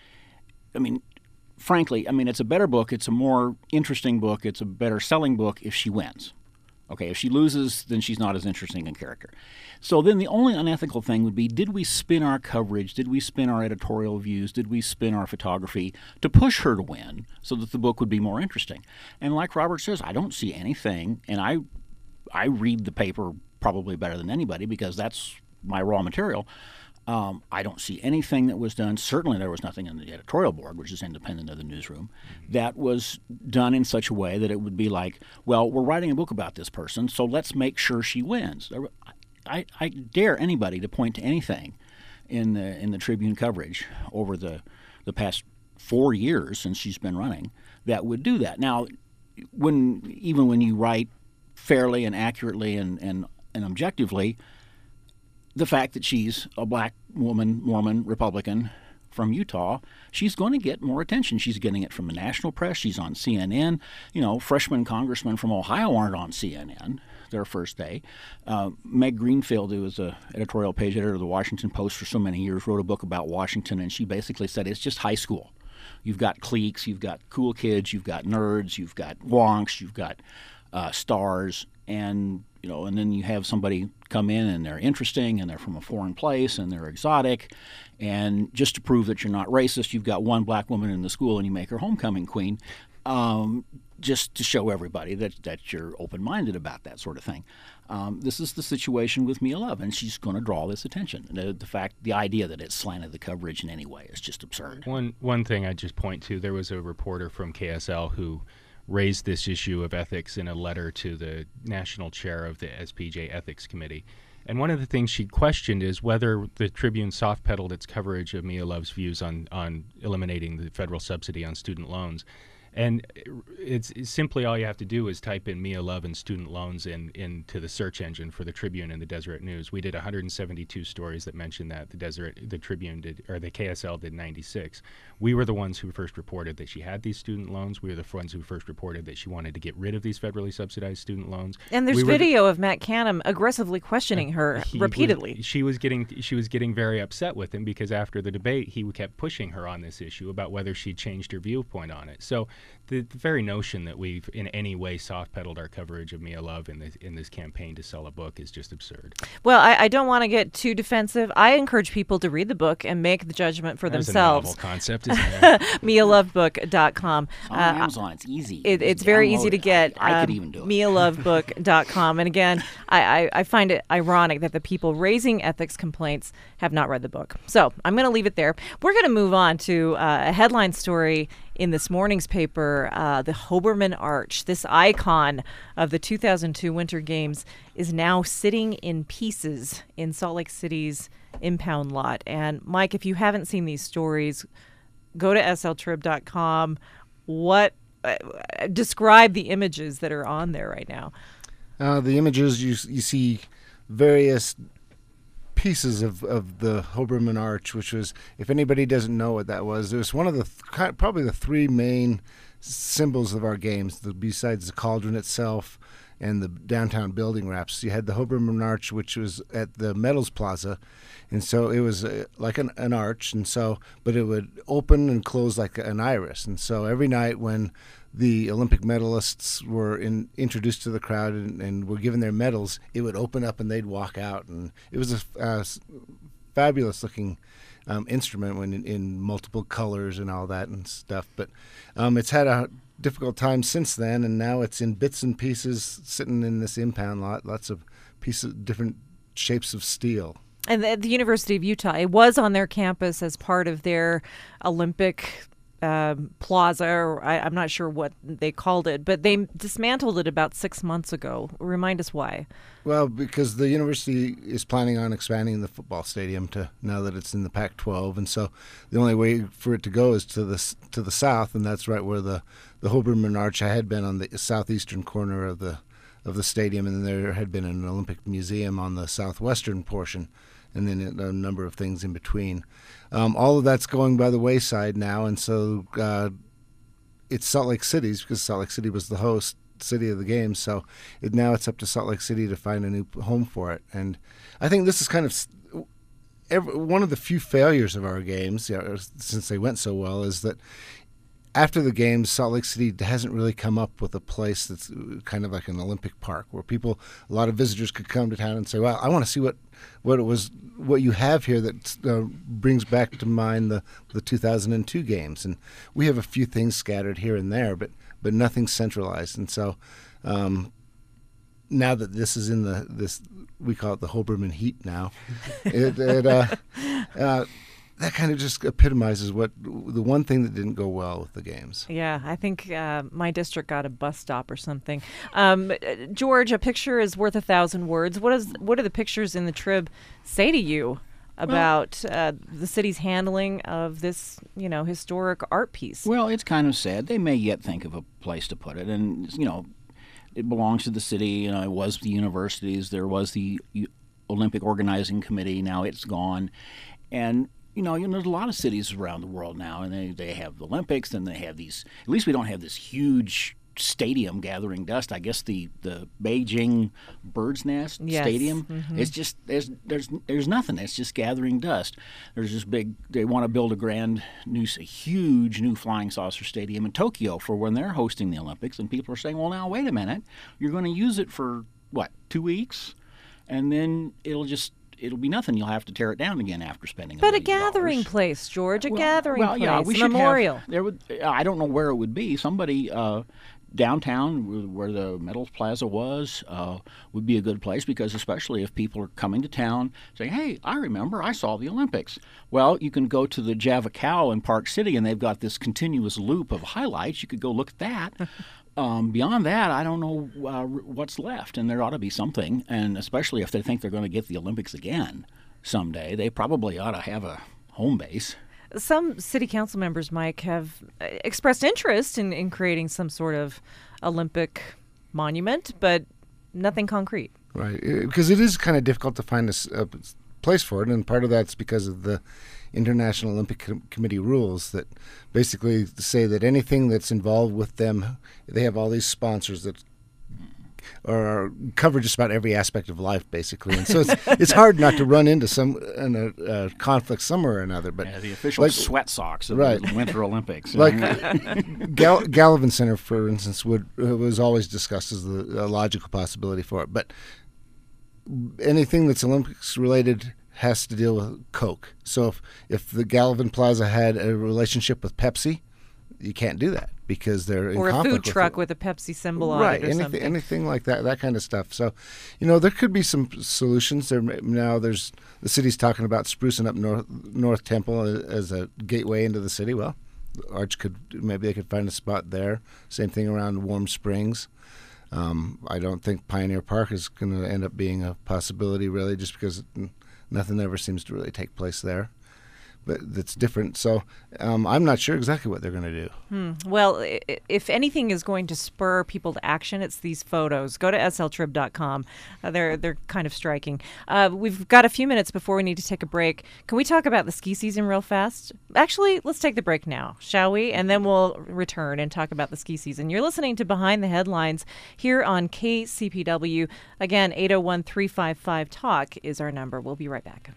Speaker 2: I mean, frankly, I mean it's a better book, it's a more interesting book, it's a better selling book if she wins. Okay, if she loses, then she's not as interesting a character. So then the only unethical thing would be, did we spin our coverage, did we spin our editorial views, did we spin our photography to push her to win so that the book would be more interesting? And like Robert says, I don't see anything, and I, I read the paper probably better than anybody because that's my raw material. Um, I don't see anything that was done. Certainly there was nothing in the editorial board, which is independent of the newsroom, that was done in such a way that it would be like, well, we're writing a book about this person, so let's make sure she wins. I, I dare anybody to point to anything in the in the Tribune coverage over the, the past four years since she's been running that would do that. Now, when even when you write fairly and accurately and, and, and objectively, the fact that she's a black woman, Mormon, Republican from Utah, she's going to get more attention. She's getting it from the national press. She's on C N N. You know, freshman congressmen from Ohio aren't on C N N their first day. Uh, Meg Greenfield, who was an editorial page editor of the Washington Post for so many years, wrote a book about Washington, and she basically said it's just high school. You've got cliques, you've got cool kids, you've got nerds, you've got wonks, you've got uh, stars, and you know, and then you have somebody come in and they're interesting and they're from a foreign place and they're exotic, and just to prove that you're not racist, you've got one black woman in the school and you make her homecoming queen, um, just to show everybody that that you're open-minded about that sort of thing. Um, this is the situation with Mia Love, and she's going to draw this attention. The, the fact, the idea that it slanted the coverage in any way is just absurd.
Speaker 5: One one thing I'd just point to: there was a reporter from K S L who raised this issue of ethics in a letter to the national chair of the S P J Ethics Committee. And one of the things she questioned is whether the Tribune soft-pedaled its coverage of Mia Love's views on, on eliminating the federal subsidy on student loans. And it's, it's simply all you have to do is type in Mia Love and student loans in into the search engine for the Tribune and the Deseret News. We did one hundred seventy-two stories that mentioned that. The Deseret, the Tribune did, or the K S L did ninety-six. We were the ones who first reported that she had these student loans. We were the ones who first reported that she wanted to get rid of these federally subsidized student loans.
Speaker 1: And there's
Speaker 5: we
Speaker 1: video the, of Matt Canham aggressively questioning her repeatedly.
Speaker 5: Was, she was getting she was getting very upset with him because after the debate, he kept pushing her on this issue about whether she changed her viewpoint on it. So. the, the very notion that we've in any way soft-pedaled our coverage of Mia Love in this, in this campaign to sell a book is just absurd.
Speaker 1: Well, I, I don't want to get too defensive. I encourage people to read the book and make the judgment for
Speaker 5: There's
Speaker 1: themselves.
Speaker 5: a novel concept, isn't there?
Speaker 1: Mia Love Book dot com.
Speaker 2: It's on
Speaker 1: Uh,
Speaker 2: Amazon. It's easy.
Speaker 1: It,
Speaker 2: Just
Speaker 1: it's very
Speaker 2: download
Speaker 1: easy to
Speaker 2: it.
Speaker 1: get.
Speaker 2: I, I
Speaker 1: um,
Speaker 2: could even do it.
Speaker 1: Mia Love Book dot com. And again, I, I, I find it ironic that the people raising ethics complaints have not read the book. So I'm going to leave it there. We're going to move on to uh, a headline story in this morning's paper. Uh, the Hoberman Arch, this icon of the two thousand two Winter Games, is now sitting in pieces in Salt Lake City's impound lot. And Mike, if you haven't seen these stories, go to S L trib dot com. What uh, describe the images that are on there right now?
Speaker 4: Uh, the images, you you see various pieces of, of the Hoberman Arch, which was, if anybody doesn't know what that was, it was one of the th- probably the three main symbols of our games, the, besides the cauldron itself and the downtown building wraps. You had the Hoberman Arch, which was at the Metals Plaza, and so it was uh, like an, an arch, and so but it would open and close like an iris, and so every night when the Olympic medalists were in, introduced to the crowd and, and were given their medals, it would open up and they'd walk out, and it was a uh, fabulous looking um, instrument when in, in multiple colors and all that and stuff. But um, it's had a difficult time since then, and now it's in bits and pieces sitting in this impound lot, lots of pieces, different shapes of steel.
Speaker 1: And the, the University of Utah, it was on their campus as part of their Olympic um, plaza, or I, I'm not sure what they called it, but they dismantled it about six months ago. Remind us why.
Speaker 4: Well, because the university is planning on expanding the football stadium to now that it's in the Pac twelve, and so the only way for it to go is to the to the south, and that's right where the the Hoberman Arch had been, on the southeastern corner of the of the stadium, and there had been an Olympic museum on the southwestern portion, and then a number of things in between. Um, all of that's going by the wayside now, and so uh, it's Salt Lake City's, because Salt Lake City was the host city of the games. So it, now it's up to Salt Lake City to find a new home for it. And I think this is kind of every, one of the few failures of our games, you know, since they went so well, is that after the games, Salt Lake City hasn't really come up with a place that's kind of like an Olympic park where people, a lot of visitors could come to town and say, well, I want to see what, what it was, what you have here that uh, brings back to mind the, the two thousand two games. And we have a few things scattered here and there, but, but nothing centralized. And so um, now that this is in the, this, we call it the Hoberman heat now, it, it uh, uh, that kind of just epitomizes what the one thing that didn't go well with the games.
Speaker 1: Yeah, I think uh, my district got a bus stop or something. Um, George, a picture is worth a thousand words. What is what do the pictures in the Trib say to you about uh, the city's handling of this, you know, historic art piece?
Speaker 2: Well, it's kind of sad. They may yet think of a place to put it, and you know, it belongs to the city. You know, it was the universities. There was the Olympic Organizing Committee. Now it's gone, and You know, you know, there's a lot of cities around the world now, and they, they have the Olympics, and they have these. At least we don't have this huge stadium gathering dust. I guess the, the Beijing Bird's Nest
Speaker 1: Yes.
Speaker 2: Stadium.
Speaker 1: Mm-hmm.
Speaker 2: It's just there's there's there's nothing. It's just gathering dust. There's this big. They want to build a grand new, a huge new flying saucer stadium in Tokyo for when they're hosting the Olympics, and people are saying, well, now wait a minute, you're going to use it for what, two weeks, and then it'll just. It'll be nothing. You'll have to tear it down again after spending.
Speaker 1: But a
Speaker 2: million
Speaker 1: gathering
Speaker 2: dollars.
Speaker 1: place, George, a
Speaker 2: Well,
Speaker 1: gathering
Speaker 2: well,
Speaker 1: place,
Speaker 2: yeah, we
Speaker 1: a
Speaker 2: should
Speaker 1: memorial.
Speaker 2: Have, there would. I don't know where it would be. Somebody uh, downtown, where the Metals Plaza was, uh, would be a good place, because especially if people are coming to town saying, "Hey, I remember I saw the Olympics." Well, you can go to the Java Cow in Park City, and they've got this continuous loop of highlights. You could go look at that. Um, beyond that, I don't know uh, what's left, and there ought to be something. And especially if they think they're going to get the Olympics again someday, they probably ought to have a home base.
Speaker 1: Some city council members, Mike, have expressed interest in, in creating some sort of Olympic monument, but nothing concrete.
Speaker 4: Right, because it is kind of difficult to find a, s- a place for it, and part of that's because of the International Olympic Com- Committee rules that basically say that anything that's involved with them, they have all these sponsors that or cover just about every aspect of life, basically. And so it's it's hard not to run into some in a, a conflict somewhere or another. But
Speaker 2: yeah, the official
Speaker 4: like,
Speaker 2: sweat socks of
Speaker 4: right.
Speaker 2: the Winter Olympics.
Speaker 4: Like Gal- Gallivan Center, for instance, would uh, was always discussed as the a logical possibility for it. But anything that's Olympics related has to deal with Coke. So if if the Gallivan Plaza had a relationship with Pepsi, you can't do that because they're in
Speaker 1: or a
Speaker 4: conflict
Speaker 1: food
Speaker 4: with
Speaker 1: truck
Speaker 4: it.
Speaker 1: with a Pepsi symbol on
Speaker 4: Right,
Speaker 1: it or
Speaker 4: anything,
Speaker 1: something.
Speaker 4: anything like that, that kind of stuff. So, you know, there could be some solutions. There may- now, there's the city's talking about sprucing up North North Temple as a gateway into the city. Well, Arch could maybe they could find a spot there. Same thing around Warm Springs. Um, I don't think Pioneer Park is going to end up being a possibility, really, just because nothing ever seems to really take place there. But that's different. So um, I'm not sure exactly what they're going to do.
Speaker 1: Hmm. Well, i- if anything is going to spur people to action, it's these photos. Go to S L trib dot com. Uh, they're they're kind of striking. Uh, we've got a few minutes before we need to take a break. Can we talk about the ski season real fast? Actually, let's take the break now, shall we? And then we'll return and talk about the ski season. You're listening to Behind the Headlines here on K C P W. Again, eight oh one, three five five, talk is our number. We'll be right back.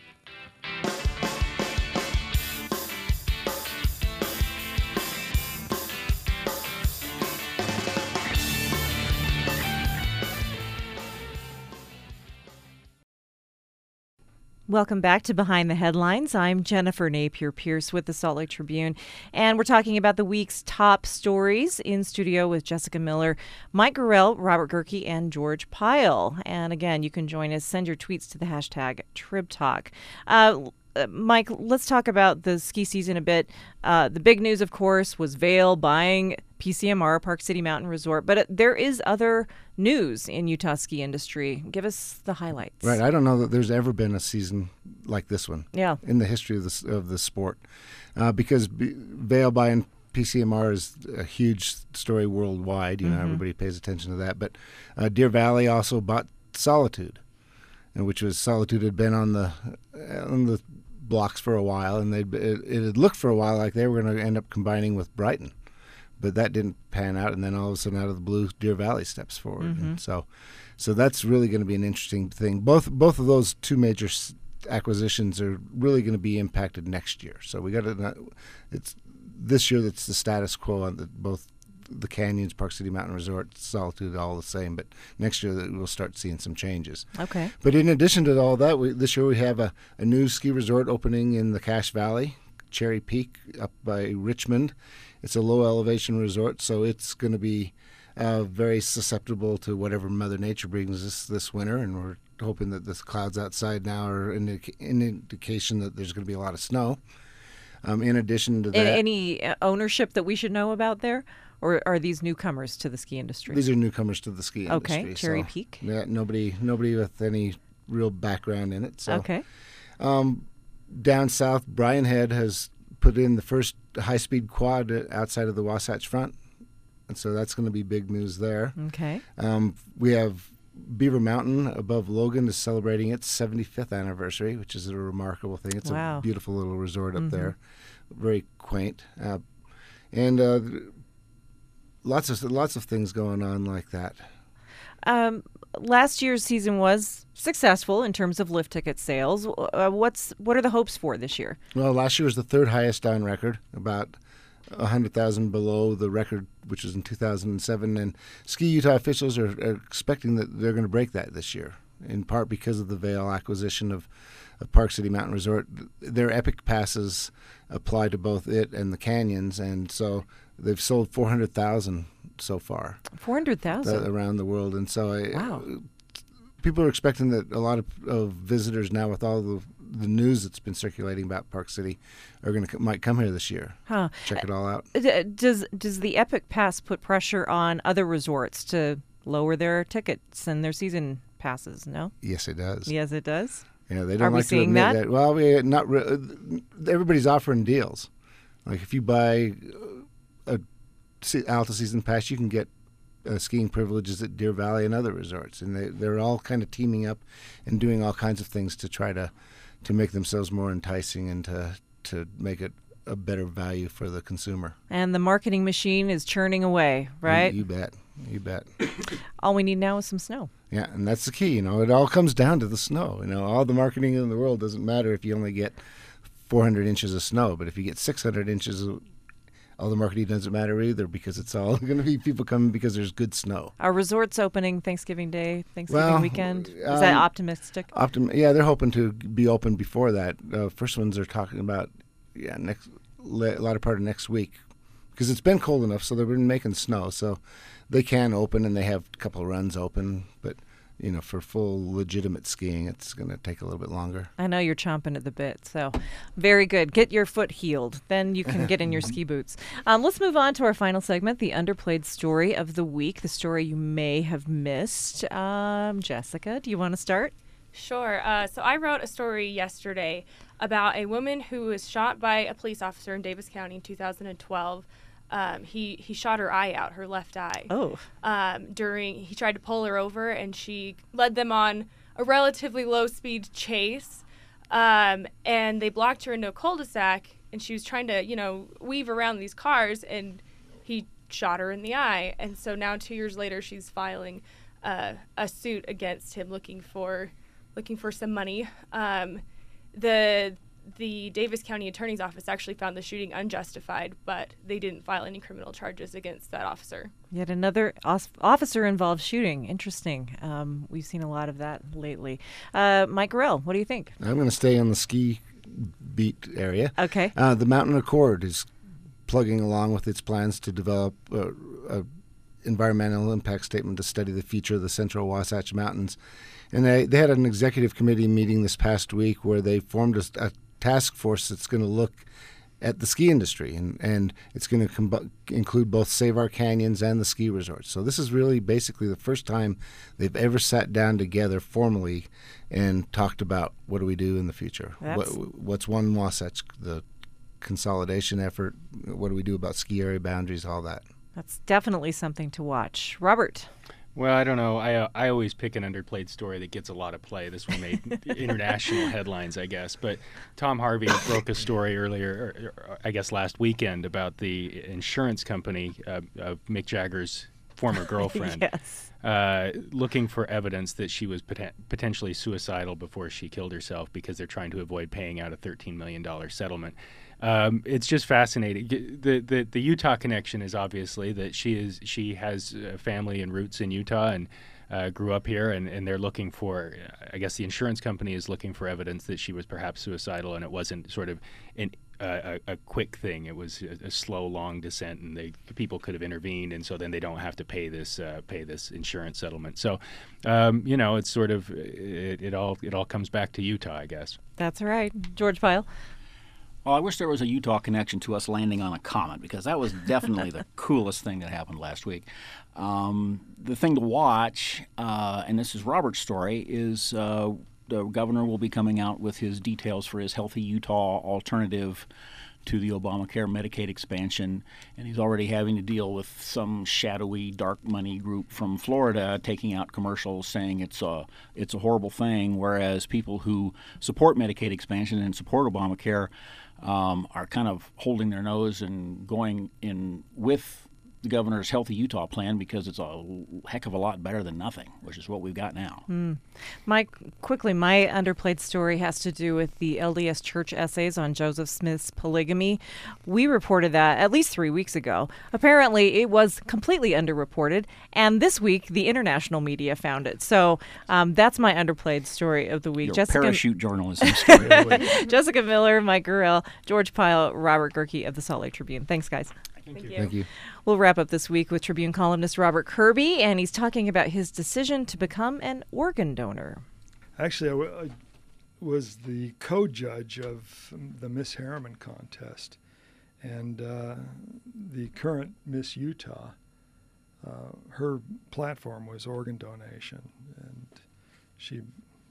Speaker 1: Welcome back to Behind the Headlines. I'm Jennifer Napier-Pierce with the Salt Lake Tribune, and we're talking about the week's top stories in studio with Jessica Miller, Mike Gorell, Robert Gerke, and George Pyle. And again, you can join us. Send your tweets to the hashtag TribTalk. Uh, uh, Mike, let's talk about the ski season a bit. Uh, the big news, of course, was Vail buying P C M R, Park City Mountain Resort. But uh, there is other news in Utah ski industry. Give us the highlights.
Speaker 4: Right. I don't know that there's ever been a season like this one.
Speaker 1: Yeah.
Speaker 4: In the history of the of the sport, uh, because B- Vail buying P C M R is a huge story worldwide. You know,
Speaker 1: Mm-hmm.
Speaker 4: everybody pays attention to that. But uh, Deer Valley also bought Solitude, and which was Solitude had been on the on the blocks for a while, and they it, it had looked for a while like they were going to end up combining with Brighton. But that didn't pan out, and then all of a sudden, out of the blue, Deer Valley steps forward.
Speaker 1: Mm-hmm.
Speaker 4: And so, so that's really going to be an interesting thing. Both both of those two major s- acquisitions are really going to be impacted next year. So we got to. It's this year that's the status quo on the, both the Canyons, Park City Mountain Resort, Solitude, all the same. But next year that we'll start seeing some changes.
Speaker 1: Okay.
Speaker 4: But in addition to all that, we, this year we have a, a new ski resort opening in the Cache Valley, Cherry Peak, up by Richmond. It's a low elevation resort, so it's going to be uh, very susceptible to whatever Mother Nature brings us this winter, and we're hoping that the clouds outside now are an indica- an indication that there's going to be a lot of snow. Um, in addition to that,
Speaker 1: A- Any uh, ownership that we should know about there? Or are these newcomers to the ski industry?
Speaker 4: these are newcomers to the ski
Speaker 1: Okay,
Speaker 4: industry.
Speaker 1: Cherry
Speaker 4: so,
Speaker 1: Peak.
Speaker 4: Yeah, nobody, nobody with any real background in it. So,
Speaker 1: Okay.
Speaker 4: Um, down south, Brian Head has put in the first high-speed quad outside of the Wasatch Front, and so that's going to be big news there.
Speaker 1: Okay.
Speaker 4: Um, we have Beaver Mountain above Logan is celebrating its seventy-fifth anniversary, which is a remarkable thing. It's
Speaker 1: Wow.
Speaker 4: a beautiful little resort up
Speaker 1: Mhm.
Speaker 4: there, very quaint, uh, and uh, lots of lots of things going on like that.
Speaker 1: Um, last year's season was successful in terms of lift ticket sales. Uh, what's what are the hopes for this year?
Speaker 4: Well, last year was the third highest on record, about one hundred thousand below the record, which was in two thousand seven. And Ski Utah officials are, are expecting that they're going to break that this year, in part because of the Vail acquisition of, of Park City Mountain Resort. Their Epic passes apply to both it and the Canyons, and so they've sold four hundred thousand so far
Speaker 1: Four hundred
Speaker 4: uh,
Speaker 1: thousand.
Speaker 4: around the world. And so I,
Speaker 1: Wow.
Speaker 4: people are expecting that a lot of, of visitors now, with all the the news that's been circulating about Park City, are going to might come here this year.
Speaker 1: Huh.
Speaker 4: Check it all out.
Speaker 1: D- Does does the Epic Pass put pressure on other resorts to lower their tickets and their season passes? No.
Speaker 4: Yes, it does.
Speaker 1: Yes, it does.
Speaker 4: Yeah, they don't
Speaker 1: Are we
Speaker 4: like to
Speaker 1: seeing
Speaker 4: admit
Speaker 1: that?
Speaker 4: Well, we not. Re- uh, everybody's offering deals. Like if you buy a se- Alta season pass, you can get uh, skiing privileges at Deer Valley and other resorts, and they they're all kind of teaming up and doing all kinds of things to try to to make themselves more enticing and to to make it a better value for the consumer.
Speaker 1: And the marketing machine is churning away, right?
Speaker 4: You, you bet. You bet.
Speaker 1: All we need now is some snow.
Speaker 4: Yeah, and that's the key. You know, it all comes down to the snow. You know, all the marketing in the world doesn't matter if you only get four hundred inches of snow, but if you get six hundred inches of all the marketing doesn't matter either, because it's all going to be people coming because there's good snow.
Speaker 1: Are resorts opening Thanksgiving Day, Thanksgiving
Speaker 4: Well,
Speaker 1: weekend? Is
Speaker 4: um,
Speaker 1: that optimistic?
Speaker 4: Optim- yeah, they're hoping to be open before that. Uh, first ones are talking about yeah next la- latter part of next week, because it's been cold enough, so they've been making snow, so they can open, and they have a couple of runs open, but. You know, for full legitimate skiing, it's going to take a little bit longer.
Speaker 1: I know you're chomping at the bit, so very good. Get your foot healed. Then you can get in your ski boots. Um, let's move on to our final segment, the underplayed story of the week, the story you may have missed. Um, Jessica, do you want to start?
Speaker 3: Sure. Uh, so I wrote a story yesterday about a woman who was shot by a police officer in Davis County in two thousand twelve. Um, he, he shot her eye out, her left eye.
Speaker 1: Oh.
Speaker 3: Um, during, he tried to pull her over, and she led them on a relatively low-speed chase, um, and they blocked her into a cul-de-sac, and she was trying to, you know, weave around these cars, and he shot her in the eye. And so now, two years later, she's filing uh, a suit against him, looking for, looking for some money. Um, the The Davis County Attorney's Office actually found the shooting unjustified, but they didn't file any criminal charges against that officer.
Speaker 1: Yet another os- officer-involved shooting. Interesting. Um, we've seen a lot of that lately. Uh, Mike Gorell, what do you think?
Speaker 4: I'm going to stay on the ski beat area.
Speaker 1: Okay.
Speaker 4: Uh, the Mountain Accord is plugging along with its plans to develop a, a environmental impact statement to study the future of the Central Wasatch Mountains. And they, they had an executive committee meeting this past week where they formed a, a task force that's going to look at the ski industry, and, and it's going to com- include both Save Our Canyons and the ski resorts. So this is really basically the first time they've ever sat down together formally and talked about what do we do in the future. What, what's One Wasatch, the consolidation effort, what do we do about ski area boundaries, all that.
Speaker 1: That's definitely something to watch. Robert?
Speaker 5: Well, I don't know. I uh, I always pick an underplayed story that gets a lot of play. This one made international headlines, I guess. But Tom Harvey broke a story earlier, or, or, I guess last weekend, about the insurance company uh, of Mick Jagger's former girlfriend,
Speaker 1: Yes.
Speaker 5: uh, looking for evidence that she was poten- potentially suicidal before she killed herself, because they're trying to avoid paying out a thirteen million dollars settlement. Um, it's just fascinating. The, the the Utah connection is obviously that she is she has a family and roots in Utah, and uh, grew up here, and, and they're looking for, I guess the insurance company is looking for evidence that she was perhaps suicidal, and it wasn't sort of an, uh, a, a quick thing. It was a, a slow, long descent, and they people could have intervened, and so then they don't have to pay this uh, pay this insurance settlement. So, um, you know, it's sort of it, it all it all comes back to Utah, I guess.
Speaker 1: That's right. George Pyle?
Speaker 2: Well, I wish there was a Utah connection to us landing on a comet, because that was definitely the coolest thing that happened last week. Um, the thing to watch, uh, and this is Robert's story, is uh, the governor will be coming out with his details for his Healthy Utah alternative to the Obamacare Medicaid expansion, and he's already having to deal with some shadowy dark money group from Florida taking out commercials saying it's a it's a horrible thing, whereas people who support Medicaid expansion and support Obamacare um, are kind of holding their nose and going in with the governor's Healthy Utah plan, because it's a heck of a lot better than nothing, which is what we've got now.
Speaker 1: Mm. Mike, quickly, my underplayed story has to do with the L D S Church essays on Joseph Smith's polygamy. We reported that at least three weeks ago. Apparently, it was completely underreported, and this week, the international media found it. So um, that's my underplayed story of the week.
Speaker 2: Your
Speaker 1: Jessica,
Speaker 2: parachute journalism story.
Speaker 1: Jessica Miller, Mike Gorell, George Pyle, Robert Gerke of the Salt Lake Tribune. Thanks, guys.
Speaker 3: Thank,
Speaker 5: you.
Speaker 3: you.
Speaker 4: Thank you.
Speaker 1: We'll wrap up this week with Tribune columnist Robert Kirby, and he's talking about his decision to become an organ donor.
Speaker 6: Actually, I, w- I was the co-judge of the Miss Harriman contest, and uh, the current Miss Utah, uh, her platform was organ donation, and she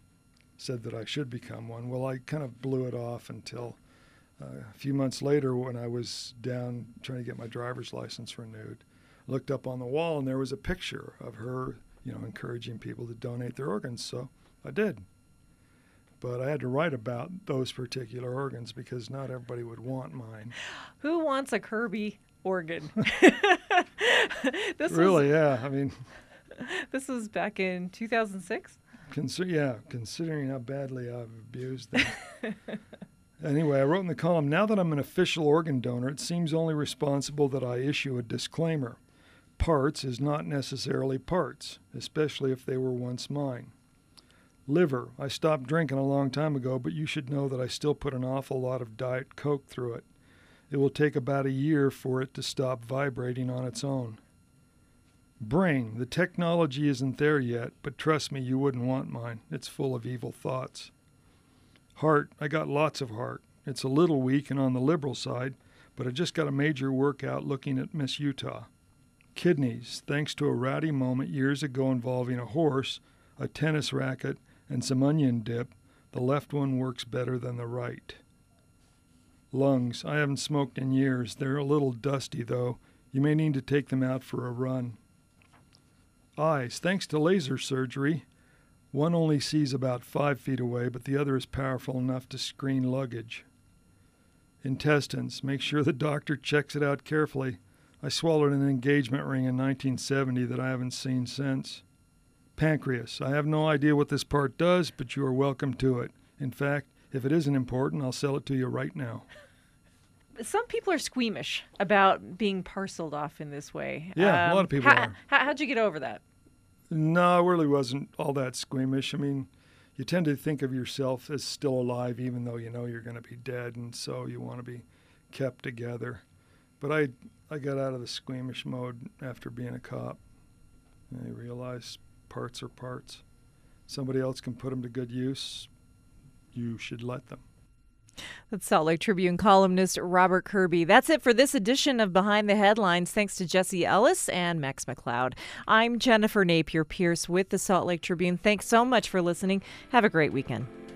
Speaker 6: said that I should become one. Well, I kind of blew it off until Uh, a few months later, when I was down trying to get my driver's license renewed, I looked up on the wall, and there was a picture of her, you know, encouraging people to donate their organs. So I did. But I had to write about those particular organs because not everybody would want mine.
Speaker 1: Who wants a Kirby organ. This
Speaker 6: Really,
Speaker 1: was,
Speaker 6: yeah. I mean,
Speaker 1: this was back in two thousand six.
Speaker 6: consider yeah, considering how badly I've abused them. Anyway, I wrote in the column, now that I'm an official organ donor, it seems only responsible that I issue a disclaimer. Parts is not necessarily parts, especially if they were once mine. Liver, I stopped drinking a long time ago, but you should know that I still put an awful lot of Diet Coke through it. It will take about a year for it to stop vibrating on its own. Brain, the technology isn't there yet, but trust me, you wouldn't want mine. It's full of evil thoughts. Heart, I got lots of heart. It's a little weak and on the liberal side, but I just got a major workout looking at Miss Utah. Kidneys, thanks to a rowdy moment years ago involving a horse, a tennis racket, and some onion dip, the left one works better than the right. Lungs, I haven't smoked in years. They're a little dusty, though. You may need to take them out for a run. Eyes, thanks to laser surgery, one only sees about five feet away, but the other is powerful enough to screen luggage. Intestines, make sure the doctor checks it out carefully. I swallowed an engagement ring in nineteen seventy that I haven't seen since. Pancreas, I have no idea what this part does, but you are welcome to it. In fact, if it isn't important, I'll sell it to you right now.
Speaker 1: Some people are squeamish about being parceled off in this way.
Speaker 6: Yeah, a lot of people
Speaker 1: how,
Speaker 6: are.
Speaker 1: How, how'd you get over that?
Speaker 6: No, I really wasn't all that squeamish. I mean, you tend to think of yourself as still alive even though you know you're going to be dead, and so you want to be kept together. But I I got out of the squeamish mode after being a cop. And I realized parts are parts. Somebody else can put them to good use. You should let them.
Speaker 1: That's Salt Lake Tribune columnist Robert Kirby. That's it for this edition of Behind the Headlines. Thanks to Jesse Ellis and Max McLeod. I'm Jennifer Napier Pierce with the Salt Lake Tribune. Thanks so much for listening. Have a great weekend.